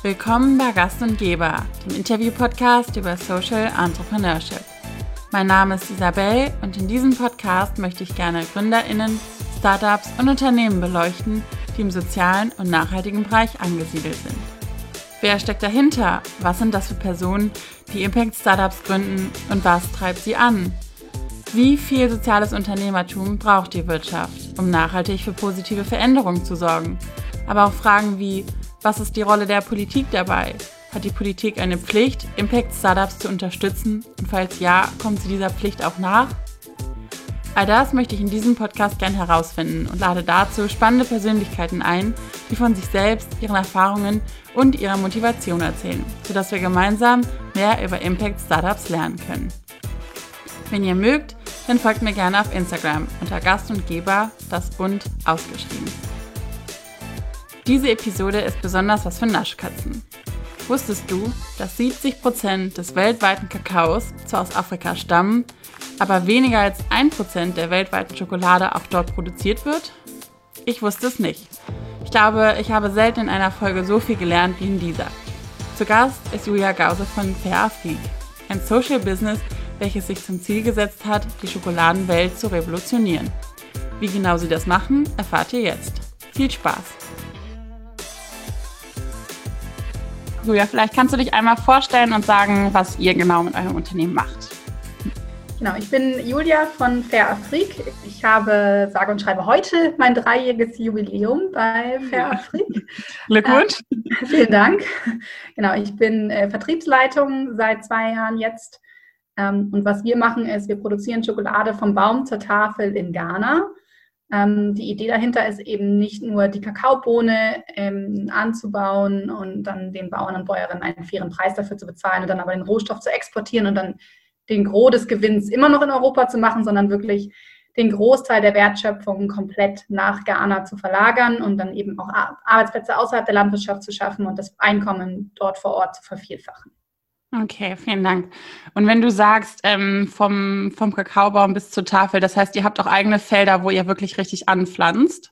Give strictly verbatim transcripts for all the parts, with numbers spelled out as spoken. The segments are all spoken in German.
Willkommen bei Gast und Geber, dem Interview-Podcast über Social Entrepreneurship. Mein Name ist Isabel und in diesem Podcast möchte ich gerne GründerInnen, Startups und Unternehmen beleuchten, die im sozialen und nachhaltigen Bereich angesiedelt sind. Wer steckt dahinter? Was sind das für Personen, die Impact-Startups gründen und was treibt sie an? Wie viel soziales Unternehmertum braucht die Wirtschaft, um nachhaltig für positive Veränderungen zu sorgen? Aber auch Fragen wie: Was ist die Rolle der Politik dabei? Hat die Politik eine Pflicht, Impact-Startups zu unterstützen? Und falls ja, kommt sie dieser Pflicht auch nach? All das möchte ich in diesem Podcast gern herausfinden und lade dazu spannende Persönlichkeiten ein, die von sich selbst, ihren Erfahrungen und ihrer Motivation erzählen, sodass wir gemeinsam mehr über Impact-Startups lernen können. Wenn ihr mögt, dann folgt mir gerne auf Instagram unter Gast und Geber, das bunt ausgeschrieben. Diese Episode ist besonders was für Naschkatzen. Wusstest du, dass siebzig Prozent des weltweiten Kakaos zwar aus Afrika stammen, aber weniger als ein Prozent der weltweiten Schokolade auch dort produziert wird? Ich wusste es nicht. Ich glaube, ich habe selten in einer Folge so viel gelernt wie in dieser. Zu Gast ist Julia Gause von Fair Afrique, ein Social Business, welches sich zum Ziel gesetzt hat, die Schokoladenwelt zu revolutionieren. Wie genau sie das machen, erfahrt ihr jetzt. Viel Spaß! Julia, vielleicht kannst du dich einmal vorstellen und sagen, was ihr genau mit eurem Unternehmen macht. Genau, ich bin Julia von Fair Afrique. Ich habe, sage und schreibe, heute mein dreijähriges Jubiläum bei Fair Afrique. Glückwunsch. Äh, vielen Dank. Genau, ich bin äh, Vertriebsleitung seit zwei Jahren jetzt. Ähm, und was wir machen ist, wir produzieren Schokolade vom Baum zur Tafel in Ghana. Ähm, die Idee dahinter ist eben nicht nur die Kakaobohne ähm, anzubauen und dann den Bauern und Bäuerinnen einen fairen Preis dafür zu bezahlen und dann aber den Rohstoff zu exportieren und dann den Gros des Gewinns immer noch in Europa zu machen, sondern wirklich den Großteil der Wertschöpfung komplett nach Ghana zu verlagern und dann eben auch Arbeitsplätze außerhalb der Landwirtschaft zu schaffen und das Einkommen dort vor Ort zu vervielfachen. Okay, vielen Dank. Und wenn du sagst, ähm, vom, vom Kakaobaum bis zur Tafel, das heißt, ihr habt auch eigene Felder, wo ihr wirklich richtig anpflanzt?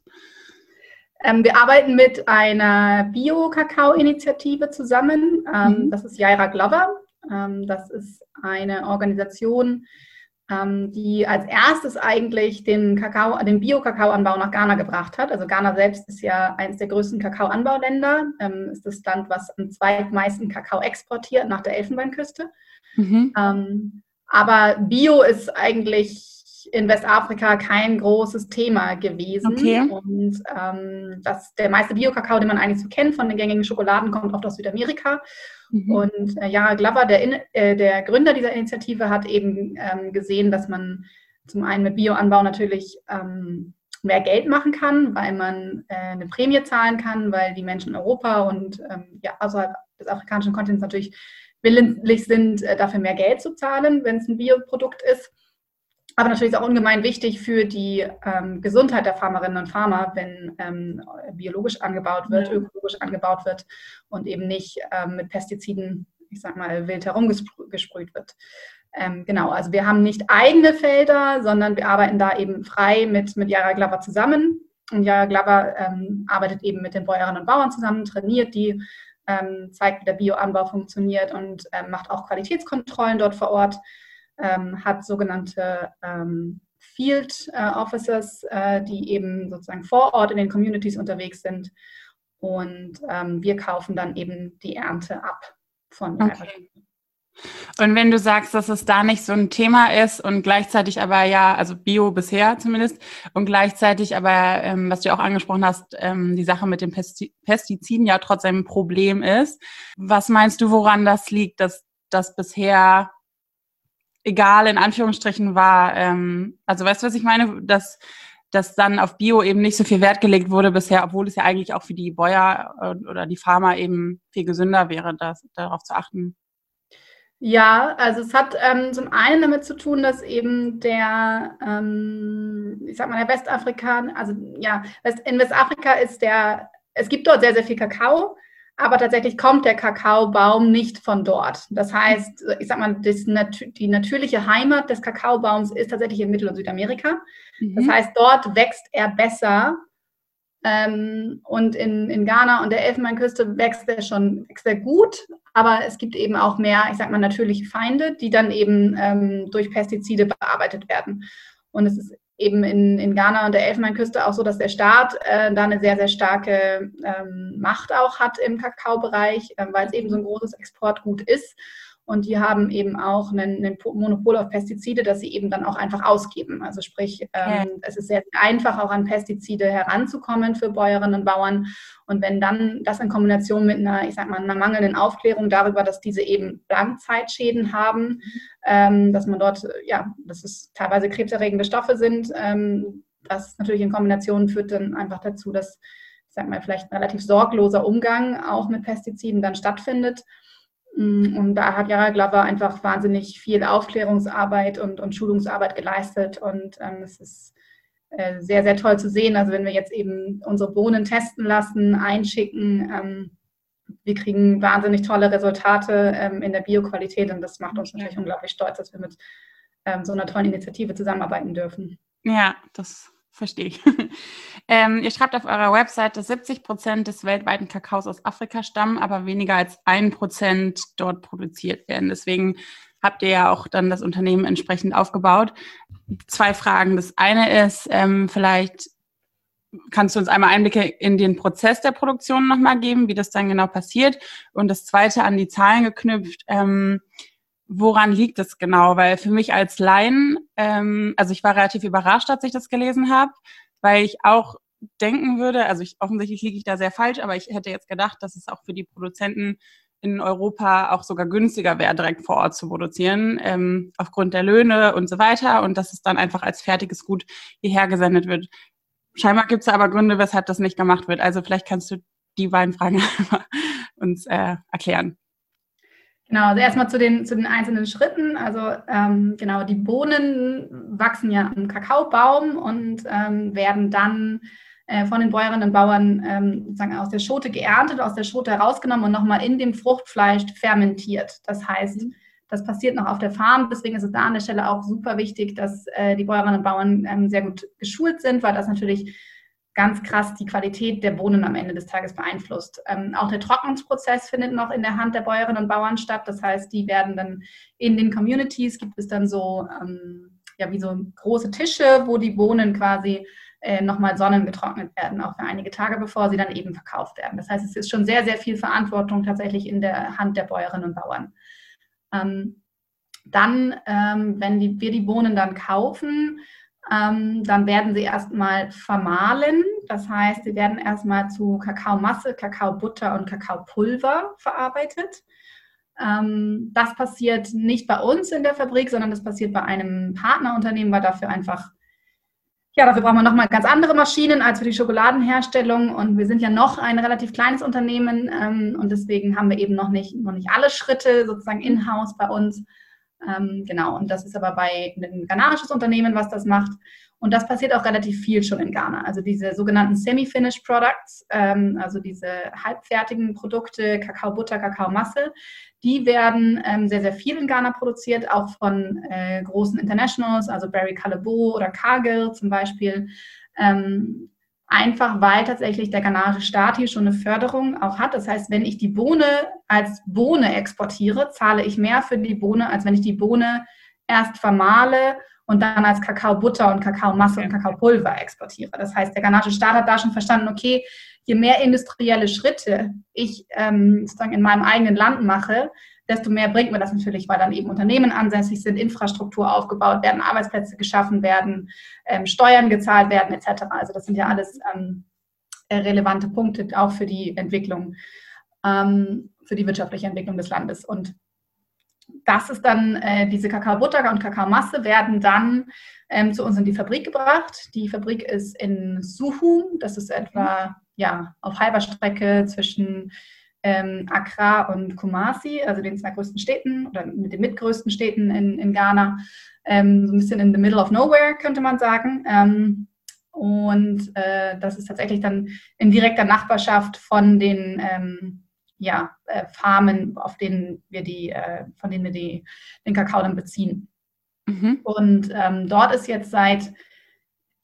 Ähm, wir arbeiten mit einer Bio-Kakao-Initiative zusammen. Ähm, mhm. Das ist Yaira Glover. Ähm, das ist eine Organisation, ähm, die als erstes eigentlich den Kakao, den Bio-Kakaoanbau nach Ghana gebracht hat. Also Ghana selbst ist ja eines der größten Kakaoanbauländer, ähm, ist das Land, was am zweitmeisten Kakao exportiert nach der Elfenbeinküste. Mhm. Ähm, aber Bio ist eigentlich in Westafrika kein großes Thema gewesen. Okay. Und ähm, das, der meiste Bio-Kakao, den man eigentlich so kennt von den gängigen Schokoladen, kommt oft aus Südamerika. Mhm. Und äh, Yaira Glover, der, äh, der Gründer dieser Initiative, hat eben ähm, gesehen, dass man zum einen mit Bioanbau natürlich ähm, mehr Geld machen kann, weil man äh, eine Prämie zahlen kann, weil die Menschen in Europa und ähm, ja, außerhalb des afrikanischen Kontinents natürlich willentlich sind, äh, dafür mehr Geld zu zahlen, wenn es ein Bioprodukt ist. Aber natürlich ist auch ungemein wichtig für die ähm, Gesundheit der Farmerinnen und Farmer, wenn ähm, biologisch angebaut wird, ja. ökologisch angebaut wird und eben nicht ähm, mit Pestiziden, ich sag mal, wild herumgesprüht wird. Ähm, genau, also wir haben nicht eigene Felder, sondern wir arbeiten da eben frei mit, mit Yaira Glover zusammen. Und Yaira Glover ähm, arbeitet eben mit den Bäuerinnen und Bauern zusammen, trainiert die, ähm, zeigt, wie der Bioanbau funktioniert und ähm, macht auch Qualitätskontrollen dort vor Ort. Ähm, hat sogenannte ähm, Field äh, Officers, äh, die eben sozusagen vor Ort in den Communities unterwegs sind. Und ähm, wir kaufen dann eben die Ernte ab von Yaira. Okay. Und wenn du sagst, dass es da nicht so ein Thema ist und gleichzeitig aber ja, also Bio bisher zumindest, und gleichzeitig aber, ähm, was du auch angesprochen hast, ähm, die Sache mit den Pesti- Pestiziden ja trotzdem ein Problem ist. Was meinst du, woran das liegt, dass das bisher egal in Anführungsstrichen war, ähm, also weißt du, was ich meine, dass, dass dann auf Bio eben nicht so viel Wert gelegt wurde bisher, obwohl es ja eigentlich auch für die Bäuer äh, oder die Farmer eben viel gesünder wäre, das, darauf zu achten. Ja, also es hat ähm, zum einen damit zu tun, dass eben der, ähm, ich sag mal, der Westafrika, also ja, in Westafrika ist der, es gibt dort sehr, sehr viel Kakao, aber tatsächlich kommt der Kakaobaum nicht von dort. Das heißt, ich sag mal, das, die natürliche Heimat des Kakaobaums ist tatsächlich in Mittel- und Südamerika. Mhm. Das heißt, dort wächst er besser Ähm, und in, in Ghana und der Elfenbeinküste wächst er schon wächst er gut, aber es gibt eben auch mehr, ich sag mal, natürliche Feinde, die dann eben ähm, durch Pestizide bearbeitet werden. Und es ist eben in, in Ghana und der Elfenbeinküste auch so, dass der Staat äh, da eine sehr, sehr starke ähm, Macht auch hat im Kakaobereich, äh, weil es eben so ein großes Exportgut ist. Und die haben eben auch einen, einen Monopol auf Pestizide, das sie eben dann auch einfach ausgeben. Also sprich, ähm, okay. Es ist sehr, sehr einfach, auch an Pestizide heranzukommen für Bäuerinnen und Bauern. Und wenn dann das in Kombination mit einer, ich sag mal, einer mangelnden Aufklärung darüber, dass diese eben Langzeitschäden haben, mhm. ähm, dass man dort, ja, dass es teilweise krebserregende Stoffe sind, ähm, das natürlich in Kombination führt dann einfach dazu, dass, ich sag mal, vielleicht ein relativ sorgloser Umgang auch mit Pestiziden dann stattfindet. Und da hat Yara Glover einfach wahnsinnig viel Aufklärungsarbeit und, und Schulungsarbeit geleistet. Und ähm, es ist äh, sehr, sehr toll zu sehen. Also wenn wir jetzt eben unsere Bohnen testen lassen, einschicken, ähm, wir kriegen wahnsinnig tolle Resultate ähm, in der Bioqualität. Und das macht uns natürlich unglaublich stolz, dass wir mit ähm, so einer tollen Initiative zusammenarbeiten dürfen. Ja, das verstehe ich. ähm, ihr schreibt auf eurer Website, dass siebzig Prozent des weltweiten Kakaos aus Afrika stammen, aber weniger als ein Prozent dort produziert werden. Deswegen habt ihr ja auch dann das Unternehmen entsprechend aufgebaut. Zwei Fragen. Das eine ist, ähm, vielleicht kannst du uns einmal Einblicke in den Prozess der Produktion nochmal geben, wie das dann genau passiert. Und das zweite, an die Zahlen geknüpft, ähm, woran liegt es genau? Weil für mich als Laien, ähm, also ich war relativ überrascht, als ich das gelesen habe, weil ich auch denken würde, also ich, offensichtlich liege ich da sehr falsch, aber ich hätte jetzt gedacht, dass es auch für die Produzenten in Europa auch sogar günstiger wäre, direkt vor Ort zu produzieren, ähm, aufgrund der Löhne und so weiter, und dass es dann einfach als fertiges Gut hierher gesendet wird. Scheinbar gibt es aber Gründe, weshalb das nicht gemacht wird. Also vielleicht kannst du die beiden Fragen uns äh, erklären. Genau, also erstmal zu den, zu den einzelnen Schritten. Also ähm, genau, die Bohnen wachsen ja am Kakaobaum und ähm, werden dann äh, von den Bäuerinnen und Bauern ähm, sozusagen aus der Schote geerntet, aus der Schote herausgenommen und nochmal in dem Fruchtfleisch fermentiert. Das heißt, das passiert noch auf der Farm. Deswegen ist es da an der Stelle auch super wichtig, dass äh, die Bäuerinnen und Bauern ähm, sehr gut geschult sind, weil das natürlich ganz krass die Qualität der Bohnen am Ende des Tages beeinflusst. Ähm, auch der Trocknungsprozess findet noch in der Hand der Bäuerinnen und Bauern statt. Das heißt, die werden dann in den Communities, gibt es dann so, ähm, ja, wie so große Tische, wo die Bohnen quasi äh, nochmal sonnengetrocknet werden, auch für einige Tage, bevor sie dann eben verkauft werden. Das heißt, es ist schon sehr, sehr viel Verantwortung tatsächlich in der Hand der Bäuerinnen und Bauern. Ähm, dann, ähm, wenn die, wir die Bohnen dann kaufen, Ähm, dann werden sie erstmal vermahlen. Das heißt, sie werden erstmal zu Kakaomasse, Kakaobutter und Kakaopulver verarbeitet. Ähm, das passiert nicht bei uns in der Fabrik, sondern das passiert bei einem Partnerunternehmen, weil dafür einfach, ja, dafür brauchen wir nochmal ganz andere Maschinen als für die Schokoladenherstellung. Und wir sind ja noch ein relativ kleines Unternehmen ähm, und deswegen haben wir eben noch nicht, noch nicht alle Schritte sozusagen in-house bei uns. Ähm, genau, und das ist aber bei einem ghanaisches Unternehmen, was das macht. Und das passiert auch relativ viel schon in Ghana. Also diese sogenannten Semi-Finished Products, ähm, also diese halbfertigen Produkte, Kakaobutter, Kakaomasse, die werden ähm, sehr, sehr viel in Ghana produziert, auch von äh, großen Internationals, also Barry Callebaut oder Cargill zum Beispiel. Ähm, Einfach weil tatsächlich der ghanaische Staat hier schon eine Förderung auch hat. Das heißt, wenn ich die Bohne als Bohne exportiere, zahle ich mehr für die Bohne, als wenn ich die Bohne erst vermahle und dann als Kakaobutter und Kakaomasse und Kakaopulver exportiere. Das heißt, der ghanaische Staat hat da schon verstanden, okay, je mehr industrielle Schritte ich ähm, sozusagen in meinem eigenen Land mache, desto mehr bringt mir das natürlich, weil dann eben Unternehmen ansässig sind, Infrastruktur aufgebaut werden, Arbeitsplätze geschaffen werden, ähm, Steuern gezahlt werden et cetera. Also das sind ja alles ähm, relevante Punkte auch für die Entwicklung, ähm, für die wirtschaftliche Entwicklung des Landes. Und das ist dann, äh, diese Kakaobutter und Kakaomasse werden dann ähm, zu uns in die Fabrik gebracht. Die Fabrik ist in Suhu, das ist etwa ja, auf halber Strecke zwischen Ähm, Accra und Kumasi, also den zwei größten Städten oder mit den mitgrößten Städten in, in Ghana, ähm, so ein bisschen in the middle of nowhere, könnte man sagen. Ähm, und äh, das ist tatsächlich dann in direkter Nachbarschaft von den ähm, ja, äh, Farmen, auf denen wir die, äh, von denen wir die, den Kakao dann beziehen. Mhm. Und ähm, dort ist jetzt seit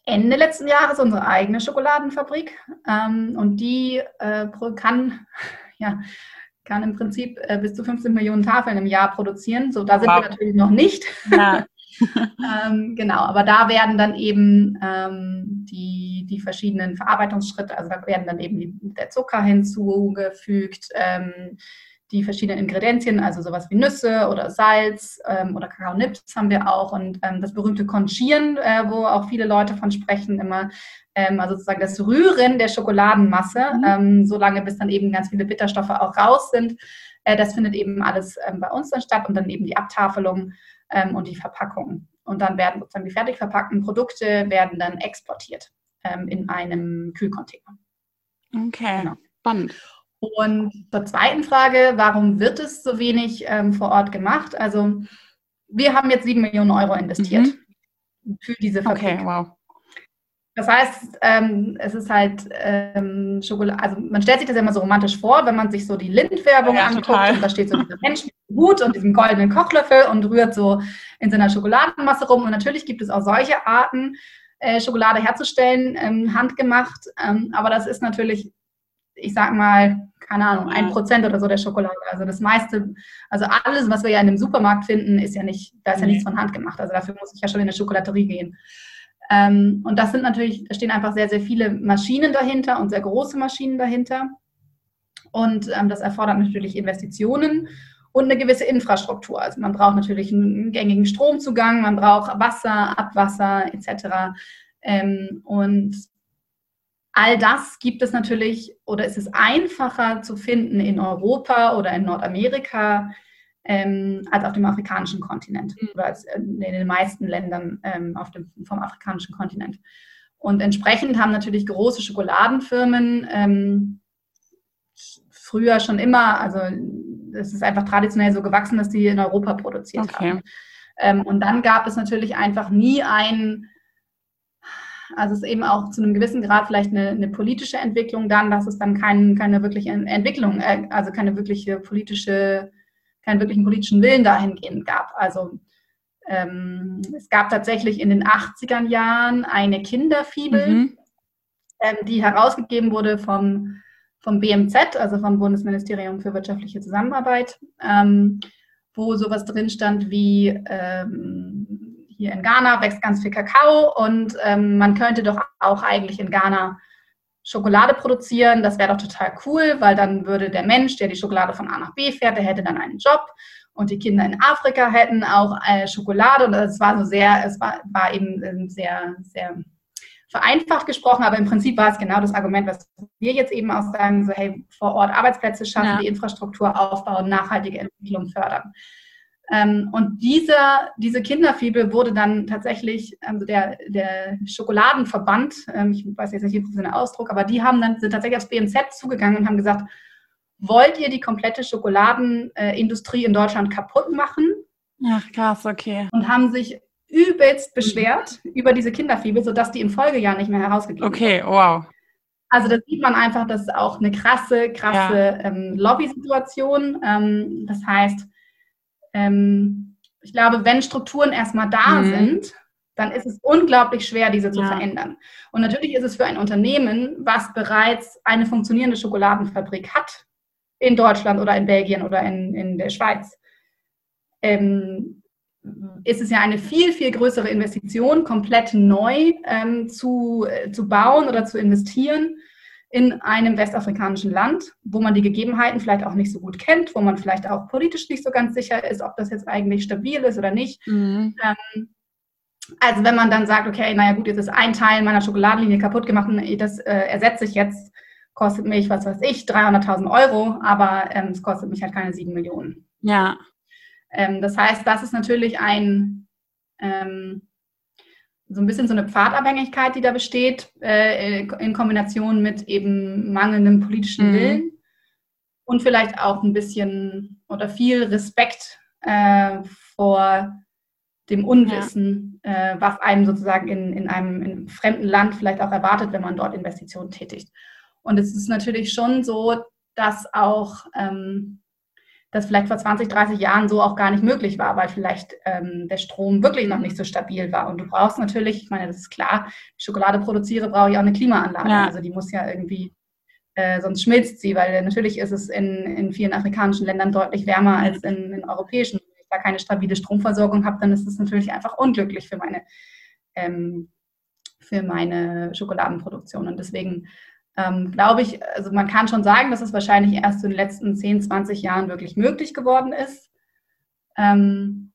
Ende letzten Jahres unsere eigene Schokoladenfabrik. Ähm, und die äh, kann, ja, kann im Prinzip äh, bis zu fünfzehn Millionen Tafeln im Jahr produzieren. So, da sind wow. wir natürlich noch nicht. Ja. ähm, genau, aber da werden dann eben ähm, die, die verschiedenen Verarbeitungsschritte, also da werden dann eben die, der Zucker hinzugefügt, ähm, die verschiedenen Ingredienzien, also sowas wie Nüsse oder Salz ähm, oder Kakaonips haben wir auch und ähm, das berühmte Conchieren, äh, wo auch viele Leute von sprechen immer, ähm, also sozusagen das Rühren der Schokoladenmasse, mhm. ähm, solange bis dann eben ganz viele Bitterstoffe auch raus sind. Äh, das findet eben alles ähm, bei uns dann statt und dann eben die Abtafelung ähm, und die Verpackung. Und dann werden sozusagen die fertig verpackten Produkte werden dann exportiert ähm, in einem Kühlcontainer. Okay, genau. Spannend. Und zur zweiten Frage, warum wird es so wenig ähm, vor Ort gemacht? Also wir haben jetzt sieben Millionen Euro investiert mhm. für diese Fabrik. Okay, wow. Das heißt, ähm, es ist halt ähm, Schokolade, also man stellt sich das ja immer so romantisch vor, wenn man sich so die Lindt-Werbung ja, anguckt total. Und da steht so dieser Mensch mit dem Hut und diesem goldenen Kochlöffel und rührt so in seiner Schokoladenmasse rum. Und natürlich gibt es auch solche Arten, äh, Schokolade herzustellen, ähm, handgemacht. Ähm, aber das ist natürlich, ich sag mal, keine Ahnung, ein Prozent oder so der Schokolade. Also das meiste, also alles, was wir ja in dem Supermarkt finden, ist ja nicht, da ist ja nichts von Hand gemacht. Also dafür muss ich ja schon in eine Schokolaterie gehen. Ähm, und das sind natürlich, da stehen einfach sehr, sehr viele Maschinen dahinter und sehr große Maschinen dahinter. Und ähm, das erfordert natürlich Investitionen und eine gewisse Infrastruktur. Also man braucht natürlich einen gängigen Stromzugang, man braucht Wasser, Abwasser et cetera. Ähm, und all das gibt es natürlich, oder ist es einfacher zu finden in Europa oder in Nordamerika ähm, als auf dem afrikanischen Kontinent mhm. oder als in den meisten Ländern ähm, auf dem, vom afrikanischen Kontinent. Und entsprechend haben natürlich große Schokoladenfirmen ähm, früher schon immer, also es ist einfach traditionell so gewachsen, dass die in Europa produziert okay. haben. Ähm, und dann gab es natürlich einfach nie ein Also es ist eben auch zu einem gewissen Grad vielleicht eine, eine politische Entwicklung dann, dass es dann kein, keine wirkliche Entwicklung, äh, also keine wirkliche politische, keinen wirklichen politischen Willen dahingehend gab. Also ähm, es gab tatsächlich in den achtziger Jahren eine Kinderfibel, mhm. ähm, die herausgegeben wurde vom, vom B M Z, also vom Bundesministerium für wirtschaftliche Zusammenarbeit, ähm, wo sowas drin stand wie ähm, hier in Ghana wächst ganz viel Kakao und ähm, man könnte doch auch eigentlich in Ghana Schokolade produzieren. Das wäre doch total cool, weil dann würde der Mensch, der die Schokolade von A nach B fährt, der hätte dann einen Job und die Kinder in Afrika hätten auch äh, Schokolade. Und es war so sehr, es war, war eben ähm, sehr, sehr vereinfacht gesprochen, aber im Prinzip war es genau das Argument, was wir jetzt eben auch sagen, so hey, vor Ort Arbeitsplätze schaffen, ja. die Infrastruktur aufbauen, nachhaltige Entwicklung fördern. Ähm, und dieser, diese Kinderfibel wurde dann tatsächlich, also der, der Schokoladenverband, ähm, ich weiß jetzt nicht, wie ist der Ausdruck, aber die haben dann, sind tatsächlich aufs B M Z zugegangen und haben gesagt, wollt ihr die komplette Schokoladenindustrie in Deutschland kaputt machen? Ach krass, okay. Und haben sich übelst beschwert mhm. über diese Kinderfibel, sodass die im Folgejahr nicht mehr herausgegeben Okay, wurde. Wow. Also da sieht man einfach, das ist auch eine krasse, krasse ja. ähm, Lobby-Situation. Ähm, das heißt, ähm, ich glaube, wenn Strukturen erstmal da mhm. sind, dann ist es unglaublich schwer, diese zu ja. verändern. Und natürlich ist es für ein Unternehmen, was bereits eine funktionierende Schokoladenfabrik hat, in Deutschland oder in Belgien oder in, in der Schweiz, ähm, ist es ja eine viel, viel größere Investition, komplett neu ähm, zu, äh, zu bauen oder zu investieren in einem westafrikanischen Land, wo man die Gegebenheiten vielleicht auch nicht so gut kennt, wo man vielleicht auch politisch nicht so ganz sicher ist, ob das jetzt eigentlich stabil ist oder nicht. Mhm. Ähm, also wenn man dann sagt, okay, naja gut, jetzt ist ein Teil meiner Schokoladenlinie kaputt gemacht und das äh, ersetze ich jetzt, kostet mich, was weiß ich, dreihunderttausend Euro, aber ähm, es kostet mich halt keine sieben Millionen. Ja. Ähm, das heißt, das ist natürlich ein, ähm, so ein bisschen so eine Pfadabhängigkeit, die da besteht, äh, in Kombination mit eben mangelndem politischen mhm. Willen und vielleicht auch ein bisschen oder viel Respekt äh, vor dem Unwissen, ja. äh, was einem sozusagen in, in einem in fremden Land vielleicht auch erwartet, wenn man dort Investitionen tätigt. Und es ist natürlich schon so, dass auch ähm, das vielleicht vor zwanzig, dreißig Jahren so auch gar nicht möglich war, weil vielleicht ähm, der Strom wirklich noch nicht so stabil war. Und du brauchst natürlich, ich meine, das ist klar, wenn ich Schokolade produziere, brauche ich auch eine Klimaanlage. Ja. Also die muss ja irgendwie, äh, sonst schmilzt sie, weil natürlich ist es in, in vielen afrikanischen Ländern deutlich wärmer als in, in europäischen. Wenn ich da keine stabile Stromversorgung habe, dann ist es natürlich einfach unglücklich für meine, ähm, für meine Schokoladenproduktion. Und deswegen Ähm, glaube ich, also man kann schon sagen, dass es wahrscheinlich erst in den letzten zehn, zwanzig Jahren wirklich möglich geworden ist. Ähm,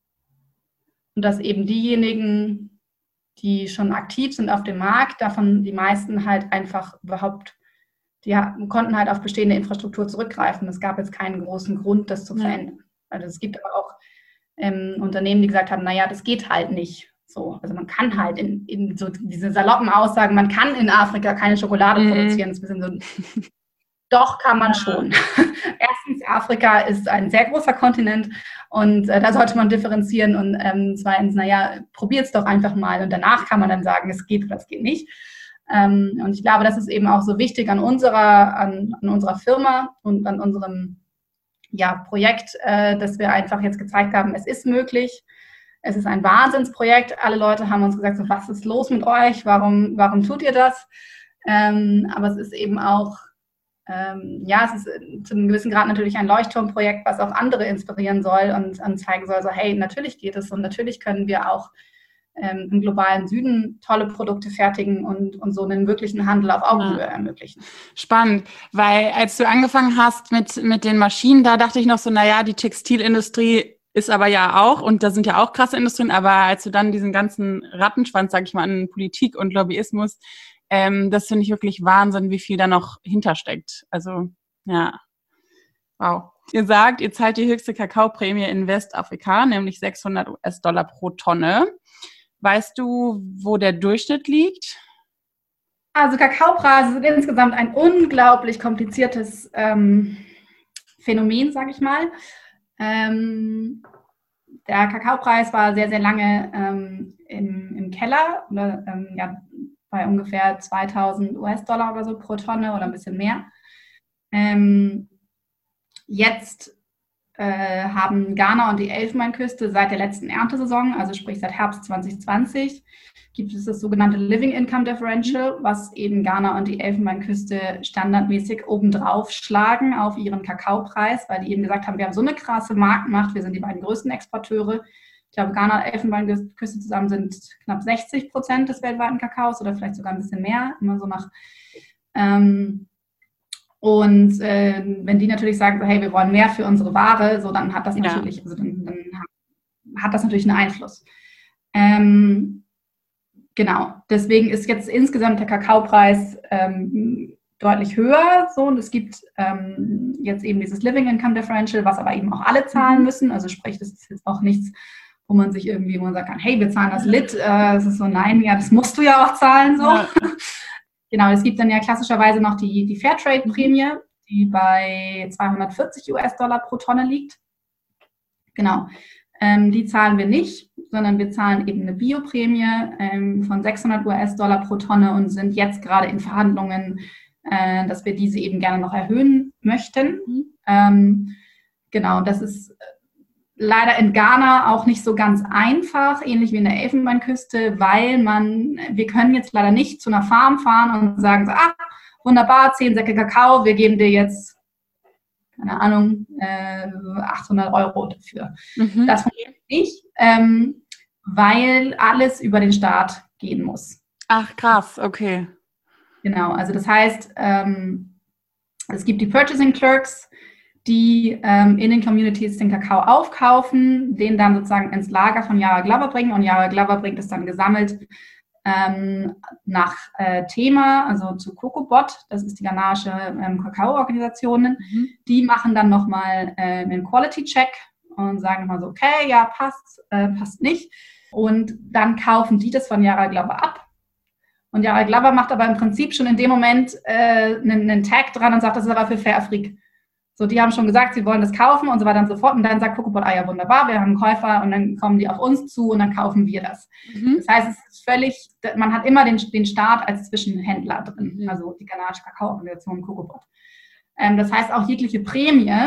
und dass eben diejenigen, die schon aktiv sind auf dem Markt, davon die meisten halt einfach überhaupt, die konnten halt auf bestehende Infrastruktur zurückgreifen. Es gab jetzt keinen großen Grund, das zu verändern. Also es gibt aber auch ähm, Unternehmen, die gesagt haben, naja, das geht halt nicht. So, also man kann halt in, in so diese saloppen Aussagen, man kann in Afrika keine Schokolade mhm. produzieren. Das ist ein bisschen so, doch kann man ja. schon. Erstens, Afrika ist ein sehr großer Kontinent und äh, da sollte man differenzieren. Und ähm, zweitens, naja, probiert es doch einfach mal und danach kann man dann sagen, es geht oder es geht nicht. Ähm, und ich glaube, das ist eben auch so wichtig an unserer, an, an unserer Firma und an unserem ja, Projekt, äh, dass wir einfach jetzt gezeigt haben, es ist möglich. Es ist ein Wahnsinnsprojekt. Alle Leute haben uns gesagt, so, was ist los mit euch? Warum, warum tut ihr das? Ähm, aber es ist eben auch, ähm, ja, es ist zu einem gewissen Grad natürlich ein Leuchtturmprojekt, was auch andere inspirieren soll und, und zeigen soll, so, hey, natürlich geht es und natürlich können wir auch ähm, im globalen Süden tolle Produkte fertigen und, und so einen wirklichen Handel auf Augenhöhe ja. ermöglichen. Spannend, weil als du angefangen hast mit, mit den Maschinen, da dachte ich noch so, naja, die Textilindustrie ist aber ja auch, und da sind ja auch krasse Industrien, aber als du dann diesen ganzen Rattenschwanz, sag ich mal, an Politik und Lobbyismus, ähm, das finde ich wirklich Wahnsinn, wie viel da noch hintersteckt. Also, ja, wow. Ihr sagt, ihr zahlt die höchste Kakaoprämie in Westafrika, nämlich sechshundert US-Dollar pro Tonne. Weißt du, wo der Durchschnitt liegt? Also Kakaopreise sind insgesamt ein unglaublich kompliziertes ähm, Phänomen, sage ich mal. Ähm, der Kakaopreis war sehr, sehr lange ähm, im, im Keller, oder, ähm, ja, bei ungefähr zweitausend US-Dollar oder so pro Tonne oder ein bisschen mehr. Ähm, jetzt äh, haben Ghana und die Elfenbeinküste seit der letzten Erntesaison, also sprich seit Herbst zwanzig zwanzig, gibt es das sogenannte Living Income Differential, was eben Ghana und die Elfenbeinküste standardmäßig obendrauf schlagen auf ihren Kakaopreis, weil die eben gesagt haben, wir haben so eine krasse Marktmacht, wir sind die beiden größten Exporteure. Ich glaube, Ghana und Elfenbeinküste zusammen sind knapp sechzig Prozent des weltweiten Kakaos oder vielleicht sogar ein bisschen mehr, immer so nach... Ähm, Und äh, wenn die natürlich sagen, so, hey, wir wollen mehr für unsere Ware, so dann hat das ja. natürlich, also dann, dann hat das natürlich einen Einfluss. Ähm, genau, deswegen ist jetzt insgesamt der Kakaopreis ähm, deutlich höher. So, und es gibt ähm, jetzt eben dieses Living Income Differential, was aber eben auch alle zahlen mhm. müssen. Also sprich, das ist jetzt auch nichts, wo man sich irgendwie, wo man sagen kann, hey, wir zahlen das Lit. Äh, es ist so, nein, ja, das musst du ja auch zahlen. So. Ja. Genau, es gibt dann ja klassischerweise noch die, die Fairtrade-Prämie, die bei zweihundertvierzig US-Dollar pro Tonne liegt. Genau, ähm, die zahlen wir nicht, sondern wir zahlen eben eine Bioprämie ähm, von sechshundert US-Dollar pro Tonne und sind jetzt gerade in Verhandlungen, äh, dass wir diese eben gerne noch erhöhen möchten. Mhm. Ähm, genau, das ist leider in Ghana auch nicht so ganz einfach, ähnlich wie in der Elfenbeinküste, weil man, wir können jetzt leider nicht zu einer Farm fahren und sagen, so, ah, wunderbar, zehn Säcke Kakao, wir geben dir jetzt, keine Ahnung, äh, achthundert Euro dafür. Mhm. Das funktioniert nicht, ähm, weil alles über den Staat gehen muss. Ach, krass, okay. Genau, also das heißt, ähm, es gibt die Purchasing Clerks, die ähm, in den Communities den Kakao aufkaufen, den dann sozusagen ins Lager von Yara Glover bringen und Yara Glover bringt es dann gesammelt ähm, nach äh, Thema, also zu CocoBot, das ist die ghanaische ähm, Kakao-Organisation. Mhm. Die machen dann nochmal äh, einen Quality-Check und sagen mal so, okay, ja, passt, äh, passt nicht. Und dann kaufen die das von Yara Glover ab. Und Yara Glover macht aber im Prinzip schon in dem Moment äh, einen, einen Tag dran und sagt, das ist aber für Fairafrique. So, die haben schon gesagt, sie wollen das kaufen und so weiter und so fort. Und dann sagt CocoBot, ah ja, wunderbar, wir haben einen Käufer und dann kommen die auf uns zu und dann kaufen wir das. Mhm. Das heißt, es ist völlig, man hat immer den, den Staat als Zwischenhändler drin, mhm. also die ghanaische Kakao-Organisation CocoBot. Ähm, das heißt, auch jegliche Prämie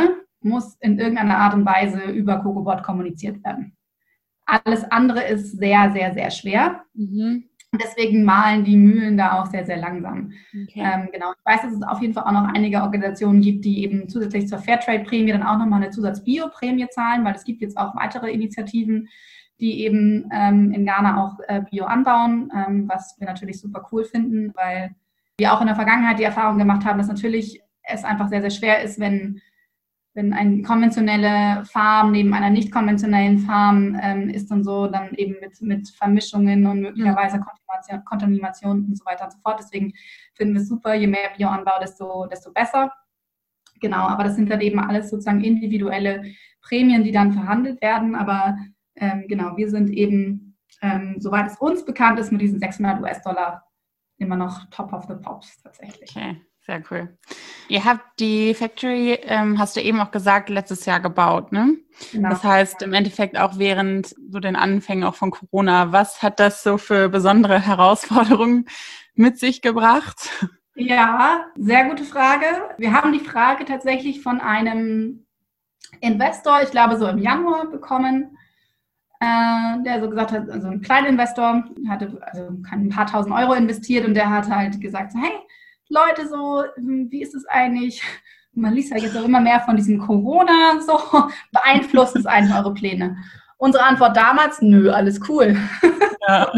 muss in irgendeiner Art und Weise über COCOBOT kommuniziert werden. Alles andere ist sehr, sehr, sehr schwer. Mhm. Und deswegen malen die Mühlen da auch sehr, sehr langsam. Okay. Ähm, genau. Ich weiß, dass es auf jeden Fall auch noch einige Organisationen gibt, die eben zusätzlich zur Fairtrade-Prämie dann auch nochmal eine Zusatz-Bio-Prämie zahlen, weil es gibt jetzt auch weitere Initiativen, die eben ähm, in Ghana auch äh, Bio anbauen, ähm, was wir natürlich super cool finden, weil wir auch in der Vergangenheit die Erfahrung gemacht haben, dass natürlich es einfach sehr, sehr schwer ist, wenn wenn eine konventionelle Farm neben einer nicht konventionellen Farm ähm, ist und so, dann eben mit, mit Vermischungen und möglicherweise Kontamination, Kontamination und so weiter und so fort. Deswegen finden wir es super, je mehr Bioanbau, desto, desto besser. Genau, aber das sind dann eben alles sozusagen individuelle Prämien, die dann verhandelt werden. Aber ähm, genau, wir sind eben, ähm, soweit es uns bekannt ist, mit diesen sechshundert US-Dollar immer noch top of the pops tatsächlich. Okay. Sehr cool. Ihr habt die Factory, ähm, hast du eben auch gesagt, letztes Jahr gebaut, ne? Genau. Das heißt, im Endeffekt auch während so den Anfängen auch von Corona. Was hat das so für besondere Herausforderungen mit sich gebracht? Ja, sehr gute Frage. Wir haben die Frage tatsächlich von einem Investor, ich glaube so im Januar bekommen, äh, der so gesagt hat, also ein Kleininvestor, hatte also ein paar tausend Euro investiert und der hat halt gesagt, so, hey, Leute, so, wie ist es eigentlich? Man liest ja jetzt auch immer mehr von diesem Corona, so, beeinflusst es eigentlich eure Pläne? Unsere Antwort damals, nö, alles cool. Ja,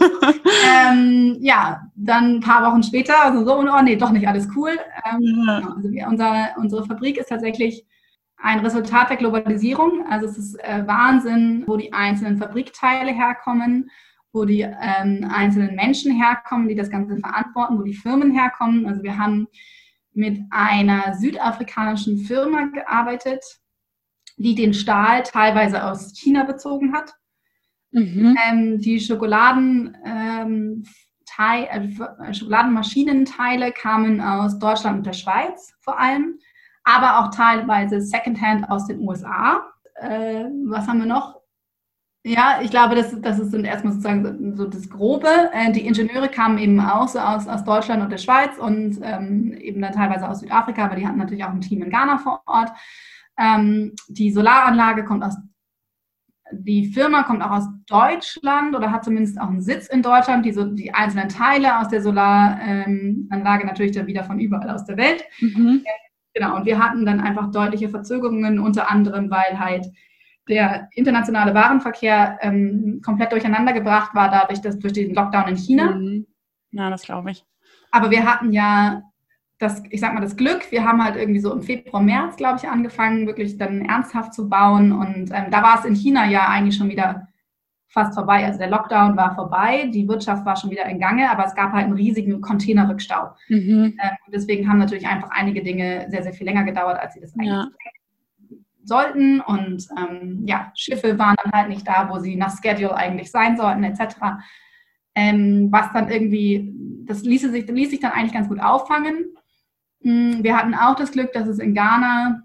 ähm, ja dann ein paar Wochen später, also so, oh nee, doch nicht alles cool. Ähm, ja. Also wir, unser, unsere Fabrik ist tatsächlich ein Resultat der Globalisierung. Also es ist äh, Wahnsinn, wo die einzelnen Fabrikteile herkommen, wo die ähm, einzelnen Menschen herkommen, die das Ganze verantworten, wo die Firmen herkommen. Also wir haben mit einer südafrikanischen Firma gearbeitet, die den Stahl teilweise aus China bezogen hat. Mhm. Ähm, die Schokoladen, ähm, Teil, äh, Schokoladenmaschinenteile kamen aus Deutschland und der Schweiz vor allem, aber auch teilweise Secondhand aus den U S A. Äh, was haben wir noch? Ja, ich glaube, das, das ist dann erstmal sozusagen so das Grobe. Äh, die Ingenieure kamen eben auch so aus, aus Deutschland und der Schweiz und ähm, eben dann teilweise aus Südafrika, aber die hatten natürlich auch ein Team in Ghana vor Ort. Ähm, die Solaranlage kommt aus, die Firma kommt auch aus Deutschland oder hat zumindest auch einen Sitz in Deutschland. Die, so, die einzelnen Teile aus der Solaranlage natürlich dann wieder von überall aus der Welt. Mhm. Genau, und wir hatten dann einfach deutliche Verzögerungen, unter anderem, weil halt der internationale Warenverkehr ähm, komplett durcheinander gebracht war, dadurch, dass durch den Lockdown in China. Mhm. Ja, das glaube ich. Aber wir hatten ja das, ich sag mal, das Glück. Wir haben halt irgendwie so im Februar, März, glaube ich, angefangen, wirklich dann ernsthaft zu bauen. Und ähm, da war es in China ja eigentlich schon wieder fast vorbei. Also der Lockdown war vorbei, die Wirtschaft war schon wieder in Gange, aber es gab halt einen riesigen Containerrückstau. Mhm. Ähm, und deswegen haben natürlich einfach einige Dinge sehr, sehr viel länger gedauert, als sie das eigentlich ja. sollten. Und ähm, ja, Schiffe waren dann halt nicht da, wo sie nach Schedule eigentlich sein sollten, et cetera. Ähm, was dann irgendwie, das ließ sich, ließ sich dann eigentlich ganz gut auffangen. Wir hatten auch das Glück, dass es in Ghana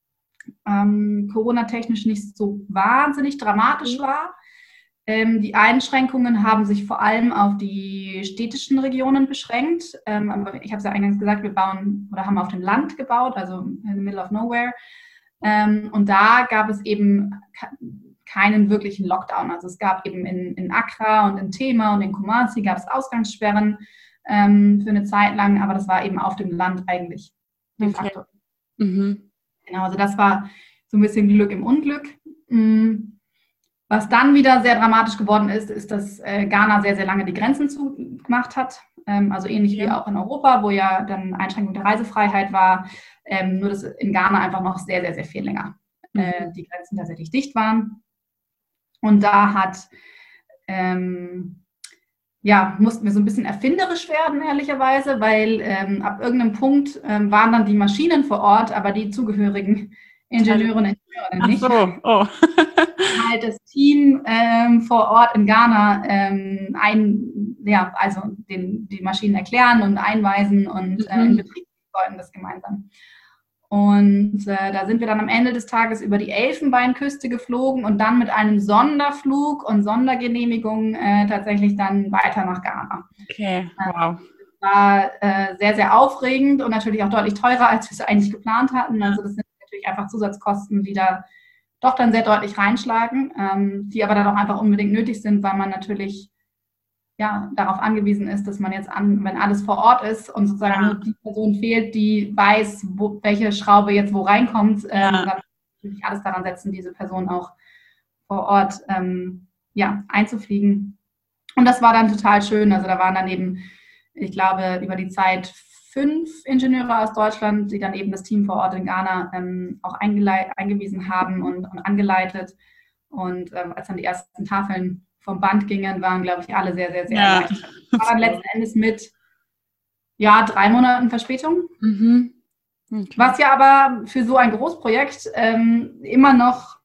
ähm, Corona-technisch nicht so wahnsinnig dramatisch war. Ähm, die Einschränkungen haben sich vor allem auf die städtischen Regionen beschränkt. Ähm, aber ich habe es ja eingangs gesagt, wir bauen oder haben auf dem Land gebaut, also in the middle of nowhere. Ähm, und da gab es eben keinen wirklichen Lockdown. Also es gab eben in, in Accra und in Tema und in Kumasi gab es Ausgangssperren ähm, für eine Zeit lang, aber das war eben auf dem Land eigentlich de facto. Okay. Mhm. Genau, also das war so ein bisschen Glück im Unglück. Mhm. Was dann wieder sehr dramatisch geworden ist, ist, dass äh, Ghana sehr, sehr lange die Grenzen zugemacht hat. Ähm, also ähnlich ja. wie auch in Europa, wo ja dann Einschränkung der Reisefreiheit war. Ähm, nur, dass in Ghana einfach noch sehr, sehr, sehr viel länger mhm. äh, die Grenzen tatsächlich dicht waren. Und da hat, ähm, ja, mussten wir so ein bisschen erfinderisch werden, ehrlicherweise, weil ähm, ab irgendeinem Punkt ähm, waren dann die Maschinen vor Ort, aber die zugehörigen Ingenieure und Ingenieure nicht. Ach so, oh. Halt das Team ähm, vor Ort in Ghana ähm, ein, ja, also den, die Maschinen erklären und einweisen und mhm. äh, in Betrieb wollten das gemeinsam. Und äh, da sind wir dann am Ende des Tages über die Elfenbeinküste geflogen und dann mit einem Sonderflug und Sondergenehmigung äh, tatsächlich dann weiter nach Ghana. Okay, wow. Das war äh, sehr, sehr aufregend und natürlich auch deutlich teurer, als wir es eigentlich geplant hatten. Also das sind natürlich einfach Zusatzkosten, die da doch dann sehr deutlich reinschlagen, ähm, die aber dann auch einfach unbedingt nötig sind, weil man natürlich ja, darauf angewiesen ist, dass man jetzt an, wenn alles vor Ort ist und sozusagen Ja. nur die Person fehlt, die weiß, wo, welche Schraube jetzt wo reinkommt, ähm, Ja. dann natürlich alles daran setzen, diese Person auch vor Ort ähm, ja, einzufliegen. Und das war dann total schön. Also da waren dann eben, ich glaube, über die Zeit fünf Ingenieure aus Deutschland, die dann eben das Team vor Ort in Ghana ähm, auch eingewiesen haben und, und angeleitet. Und ähm, als dann die ersten Tafeln vom Band gingen, waren, glaube ich, alle sehr, sehr, sehr Ja. erleichtert. War dann letzten Endes mit, ja, drei Monaten Verspätung. Mhm. Okay. Was ja aber für so ein Großprojekt ähm, immer noch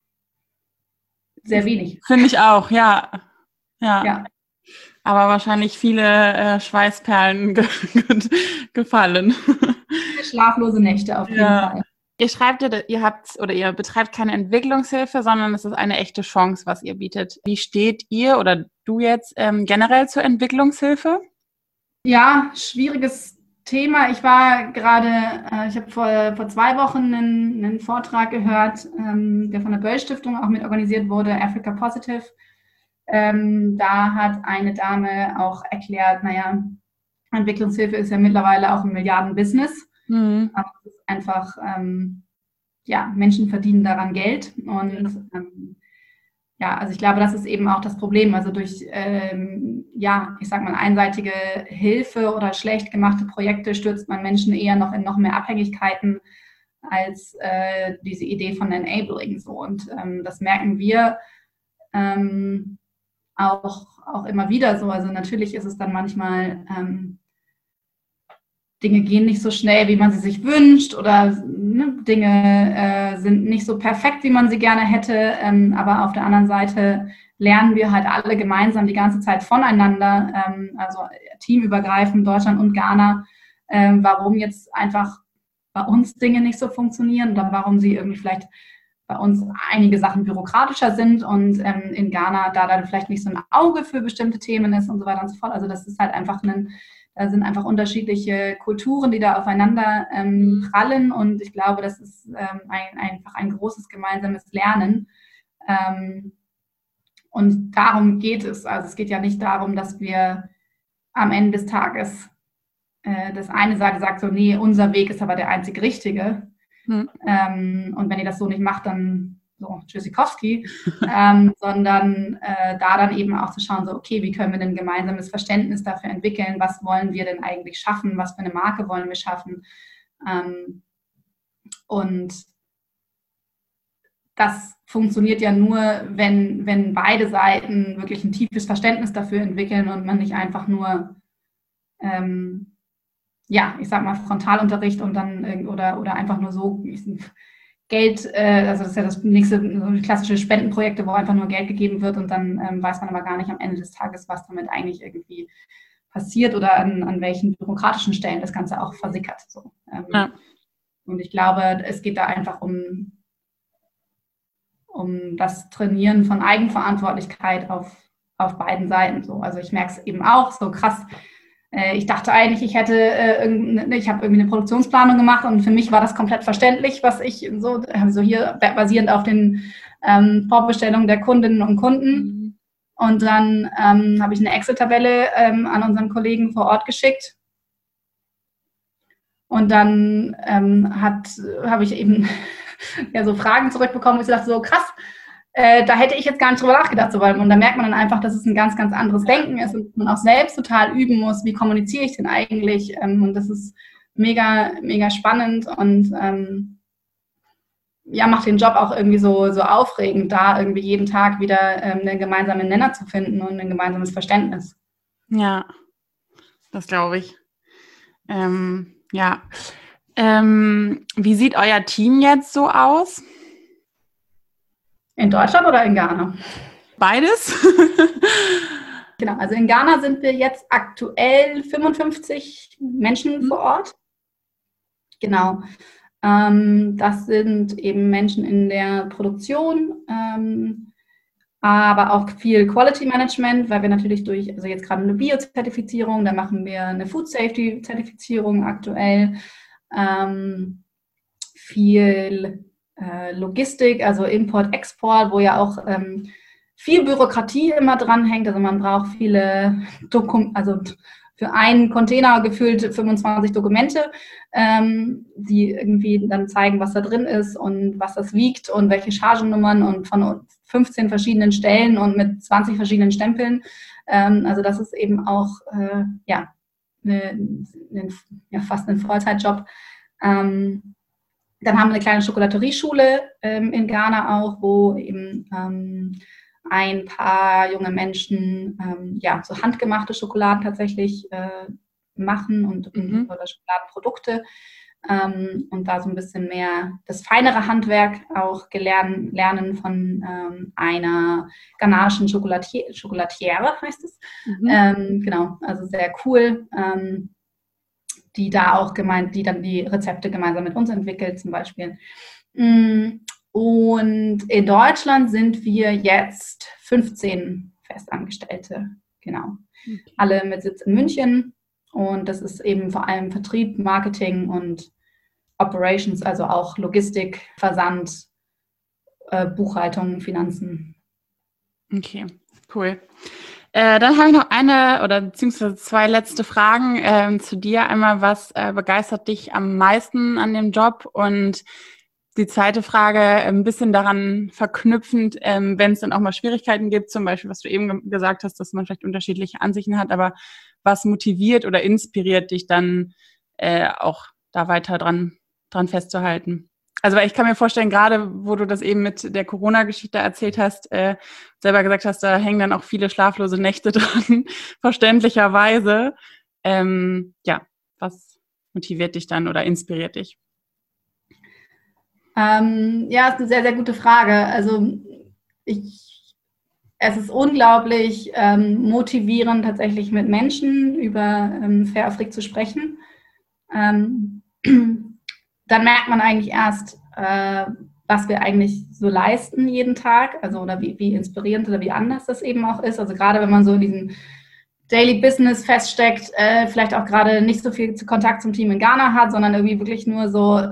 sehr wenig. Finde ich auch, ja. Ja. Ja. Aber wahrscheinlich viele äh, Schweißperlen ge gefallen. Viele schlaflose Nächte auf jeden Ja. Fall. Ihr schreibt ja, ihr habt oder ihr betreibt keine Entwicklungshilfe, sondern es ist eine echte Chance, was ihr bietet. Wie steht ihr oder du jetzt ähm, generell zur Entwicklungshilfe? Ja, schwieriges Thema. Ich war gerade, äh, ich habe vor, vor zwei Wochen einen, einen Vortrag gehört, ähm, der von der Böll-Stiftung auch mit organisiert wurde, Africa Positive. Ähm, da hat eine Dame auch erklärt, naja, Entwicklungshilfe ist ja mittlerweile auch ein Milliarden-Business. Mhm. Aber es ist einfach, ähm, ja, Menschen verdienen daran Geld. Und ähm, ja, also ich glaube, das ist eben auch das Problem. Also durch, ähm, ja, ich sag mal, einseitige Hilfe oder schlecht gemachte Projekte stürzt man Menschen eher noch in noch mehr Abhängigkeiten als äh, diese Idee von Enabling. So. Und ähm, das merken wir ähm, auch, auch immer wieder so. Also natürlich ist es dann manchmal, ähm, Dinge gehen nicht so schnell, wie man sie sich wünscht, oder ne, Dinge äh, sind nicht so perfekt, wie man sie gerne hätte. Ähm, aber auf der anderen Seite lernen wir halt alle gemeinsam die ganze Zeit voneinander, ähm, also teamübergreifend, Deutschland und Ghana, ähm, warum jetzt einfach bei uns Dinge nicht so funktionieren oder warum sie irgendwie vielleicht bei uns einige Sachen bürokratischer sind und ähm, in Ghana da dann vielleicht nicht so ein Auge für bestimmte Themen ist und so weiter und so fort. Also das ist halt einfach ein, da sind einfach unterschiedliche Kulturen, die da aufeinander ähm, prallen, und ich glaube, das ist ähm, ein, einfach ein großes gemeinsames Lernen. Ähm, und darum geht es. Also es geht ja nicht darum, dass wir am Ende des Tages äh, das eine Seite sagt so, nee, unser Weg ist aber der einzig richtige. Hm. Ähm, und wenn ihr das so nicht macht, dann so, Tschüssikowski, ähm, sondern äh, da dann eben auch zu schauen, so, okay, wie können wir denn ein gemeinsames Verständnis dafür entwickeln, was wollen wir denn eigentlich schaffen, was für eine Marke wollen wir schaffen, ähm, und das funktioniert ja nur, wenn, wenn beide Seiten wirklich ein tiefes Verständnis dafür entwickeln und man nicht einfach nur ähm, ja, ich sag mal Frontalunterricht und dann oder, oder einfach nur so Geld, äh, also das ist ja das nächste, so klassische Spendenprojekte, wo einfach nur Geld gegeben wird und dann ähm, weiß man aber gar nicht am Ende des Tages, was damit eigentlich irgendwie passiert oder an, an welchen bürokratischen Stellen das Ganze auch versickert. So. Ähm, ja. Und ich glaube, es geht da einfach um, um das Trainieren von Eigenverantwortlichkeit auf, auf beiden Seiten. So. Also ich merke es eben auch so krass. Ich dachte eigentlich, ich hätte, äh, ich habe irgendwie eine Produktionsplanung gemacht und für mich war das komplett verständlich, was ich so, also hier basierend auf den ähm, Vorbestellungen der Kundinnen und Kunden. Mhm. Und dann ähm, habe ich eine Excel-Tabelle ähm, an unseren Kollegen vor Ort geschickt. Und dann ähm, hat, habe ich eben ja, so Fragen zurückbekommen, wo ich dachte, so krass, Äh, da hätte ich jetzt gar nicht drüber nachgedacht. So, weil, und da merkt man dann einfach, dass es ein ganz, ganz anderes Denken ist und man auch selbst total üben muss, wie kommuniziere ich denn eigentlich? Ähm, und das ist mega, mega spannend und ähm, ja, macht den Job auch irgendwie so, so aufregend, da irgendwie jeden Tag wieder ähm, einen gemeinsamen Nenner zu finden und ein gemeinsames Verständnis. Ja, das glaube ich. Ähm, ja. Ähm, wie sieht euer Team jetzt so aus? In Deutschland oder in Ghana? Beides. Genau, also in Ghana sind wir jetzt aktuell fünfundfünfzig Menschen mhm. vor Ort. Genau. Ähm, das sind eben Menschen in der Produktion, ähm, aber auch viel Quality Management, weil wir natürlich durch, also jetzt gerade eine Bio-Zertifizierung, da machen wir eine Food Safety-Zertifizierung aktuell, ähm, viel äh, Logistik, also Import, Export, wo ja auch ähm, viel Bürokratie immer dranhängt. Also man braucht viele Dokumente, also für einen Container gefühlt fünfundzwanzig Dokumente, ähm, die irgendwie dann zeigen, was da drin ist und was das wiegt und welche Chargennummern und von fünfzehn verschiedenen Stellen und mit zwanzig verschiedenen Stempeln. Ähm, also das ist eben auch äh, ja, eine, eine, ja, fast ein Vollzeitjob. Ähm, dann haben wir eine kleine Schokolaterieschule ähm, in Ghana auch, wo eben ähm, ein paar junge Menschen ähm, ja, so handgemachte Schokoladen tatsächlich äh, machen und, Mhm. oder Schokoladenprodukte ähm, und da so ein bisschen mehr das feinere Handwerk auch gelernt, lernen von ähm, einer ghanaischen Schokolatier, Schokolatiere, heißt es. Mhm. Ähm, genau, also sehr cool. Ähm, die da auch gemeint, die dann die Rezepte gemeinsam mit uns entwickelt zum Beispiel. Und in Deutschland sind wir jetzt fünfzehn Festangestellte, genau. Okay. Alle mit Sitz in München und das ist eben vor allem Vertrieb, Marketing und Operations, also auch Logistik, Versand, äh, Buchhaltung, Finanzen. Okay, cool. Äh, dann habe ich noch eine oder beziehungsweise zwei letzte Fragen ähm, zu dir. Einmal, was äh, begeistert dich am meisten an dem Job? Und die zweite Frage, ein bisschen daran verknüpfend, ähm, wenn es dann auch mal Schwierigkeiten gibt, zum Beispiel, was du eben ge- gesagt hast, dass man vielleicht unterschiedliche Ansichten hat, aber was motiviert oder inspiriert dich dann äh, auch da weiter dran, dran festzuhalten? Also weil ich kann mir vorstellen, gerade wo du das eben mit der Corona-Geschichte erzählt hast, äh, selber gesagt hast, da hängen dann auch viele schlaflose Nächte dran, verständlicherweise. Ähm, ja, was motiviert dich dann oder inspiriert dich? Ähm, ja, ist eine sehr, sehr gute Frage. Also ich, es ist unglaublich ähm, motivierend, tatsächlich mit Menschen über ähm, Fair Afrik zu sprechen. Ähm, dann merkt man eigentlich erst, äh, was wir eigentlich so leisten jeden Tag, also oder wie, wie inspirierend oder wie anders das eben auch ist. Also gerade wenn man so in diesem Daily Business feststeckt, äh, vielleicht auch gerade nicht so viel Kontakt zum Team in Ghana hat, sondern irgendwie wirklich nur so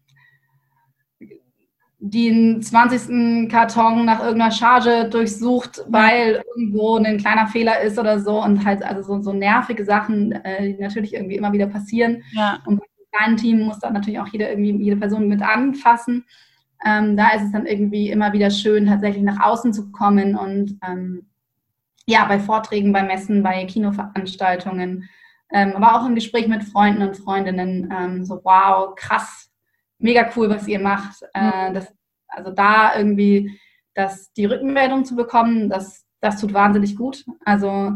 den zwanzigsten Karton nach irgendeiner Charge durchsucht, weil irgendwo ein kleiner Fehler ist oder so und halt also so, so nervige Sachen, äh, die natürlich irgendwie immer wieder passieren. Ja. Und bei einem kleinen Team muss dann natürlich auch jede, irgendwie, jede Person mit anfassen. Ähm, da ist es dann irgendwie immer wieder schön, tatsächlich nach außen zu kommen und ähm, ja, bei Vorträgen, bei Messen, bei Kinoveranstaltungen, ähm, aber auch im Gespräch mit Freunden und Freundinnen, ähm, so wow, krass, mega cool, was ihr macht. Äh, das, also da irgendwie das, die Rückmeldung zu bekommen, das, das tut wahnsinnig gut. Also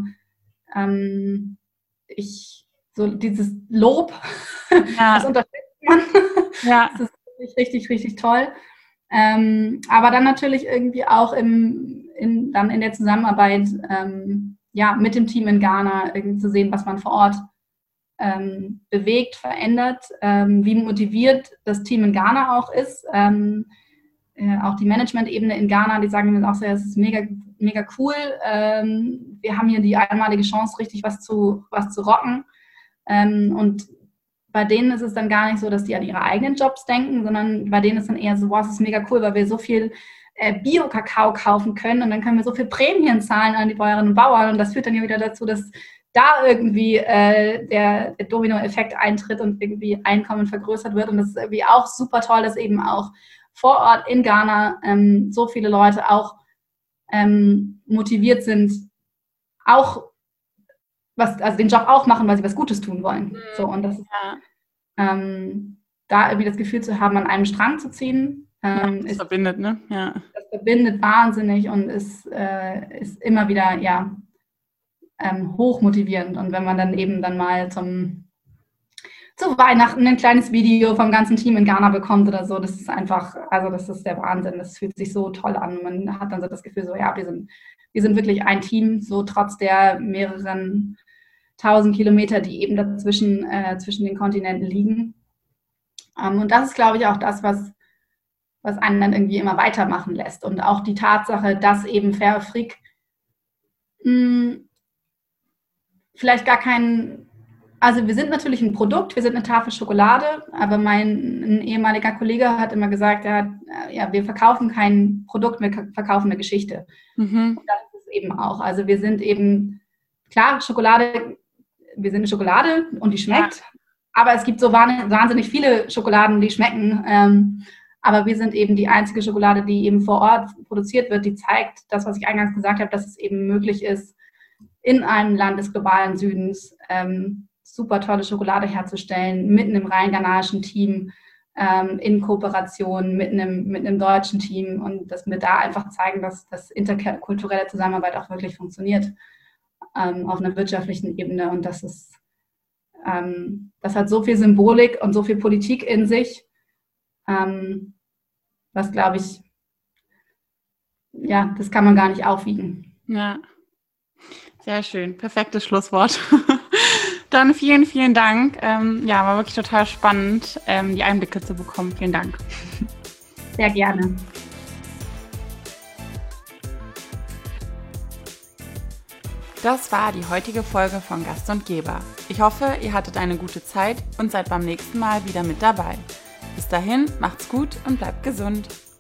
ähm, ich, so dieses Lob, Ja. das unterstützt man. Ja. Das ist richtig, richtig, richtig toll. Ähm, aber dann natürlich irgendwie auch im, in, dann in der Zusammenarbeit ähm, ja, mit dem Team in Ghana irgendwie zu sehen, was man vor Ort ähm, bewegt, verändert, ähm, wie motiviert das Team in Ghana auch ist. Ähm, äh, auch die Management-Ebene in Ghana, die sagen mir auch sehr, es ist mega, mega cool. Ähm, wir haben hier die einmalige Chance, richtig was zu, was zu rocken. Ähm, und bei denen ist es dann gar nicht so, dass die an ihre eigenen Jobs denken, sondern bei denen ist dann eher so, wow, es ist mega cool, weil wir so viel äh, Bio-Kakao kaufen können und dann können wir so viel Prämien zahlen an die Bäuerinnen und Bauern und das führt dann ja wieder dazu, dass da irgendwie äh, der, der Domino-Effekt eintritt und irgendwie Einkommen vergrößert wird und das ist irgendwie auch super toll, dass eben auch vor Ort in Ghana ähm, so viele Leute auch ähm, motiviert sind, auch was, also den Job auch machen, weil sie was Gutes tun wollen. So, und das ist, Ja. ähm, da irgendwie das Gefühl zu haben, an einem Strang zu ziehen, ähm, Ja, das ist, verbindet, ne? Ja. das verbindet wahnsinnig und ist, äh, ist immer wieder, ja, ähm, hochmotivierend. Und wenn man dann eben dann mal zum, zu Weihnachten ein kleines Video vom ganzen Team in Ghana bekommt oder so, das ist einfach, also das ist der Wahnsinn. Das fühlt sich so toll an. Man hat dann so das Gefühl so, ja, wir sind, wir sind wirklich ein Team, so trotz der mehreren tausend Kilometer, die eben dazwischen äh, zwischen den Kontinenten liegen. Ähm, und das ist, glaube ich, auch das, was, was einen dann irgendwie immer weitermachen lässt. Und auch die Tatsache, dass eben Fair Afrik mh, vielleicht gar kein, Also wir sind natürlich ein Produkt, wir sind eine Tafel Schokolade, aber mein ein ehemaliger Kollege hat immer gesagt, er hat, ja, wir verkaufen kein Produkt, wir verkaufen eine Geschichte. Mhm. Und das ist es eben auch. Also wir sind eben, klar, Schokolade, wir sind eine Schokolade und die schmeckt, ja. Aber es gibt so wahnsinnig viele Schokoladen, die schmecken. Ähm, aber wir sind eben die einzige Schokolade, die eben vor Ort produziert wird, die zeigt, das, was ich eingangs gesagt habe, dass es eben möglich ist, in einem Land des globalen Südens ähm, super tolle Schokolade herzustellen, mit einem rein ghanaischen Team, ähm, in Kooperation mit einem, mit einem deutschen Team und dass wir da einfach zeigen, dass das interkulturelle Zusammenarbeit auch wirklich funktioniert ähm, auf einer wirtschaftlichen Ebene und das ist, ähm, das hat so viel Symbolik und so viel Politik in sich, ähm, was glaube ich, ja, das kann man gar nicht aufwiegen. Ja, sehr schön, perfektes Schlusswort. Dann vielen, vielen Dank. Ähm, ja, war wirklich total spannend, ähm, die Einblicke zu bekommen. Vielen Dank. Sehr gerne. Das war die heutige Folge von Gast und Geber. Ich hoffe, ihr hattet eine gute Zeit und seid beim nächsten Mal wieder mit dabei. Bis dahin, macht's gut und bleibt gesund.